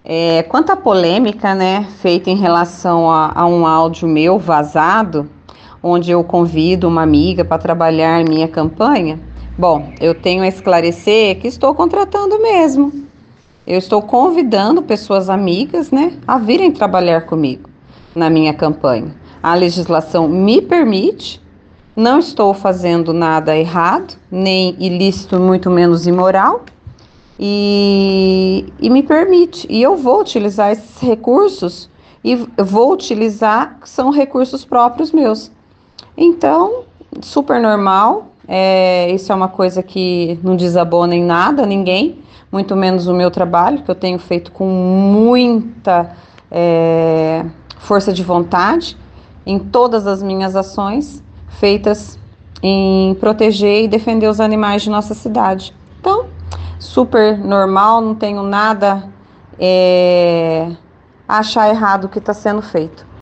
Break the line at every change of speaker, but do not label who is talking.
Quanto à polêmica, né, feita em relação a um áudio meu vazado, onde eu convido uma amiga para trabalhar em minha campanha, bom, eu tenho a esclarecer que estou contratando mesmo. Eu estou convidando pessoas amigas, né, a virem trabalhar comigo na minha campanha. A legislação me permite, não estou fazendo nada errado, nem ilícito, muito menos imoral, e me permite. E eu vou utilizar esses recursos e vou utilizar, são recursos próprios meus. Então, super normal. Isso é uma coisa que não desabona em nada ninguém, muito menos o meu trabalho, que eu tenho feito com muita força de vontade em todas as minhas ações feitas em proteger e defender os animais de nossa cidade. Então, super normal, não tenho nada a achar errado o que está sendo feito.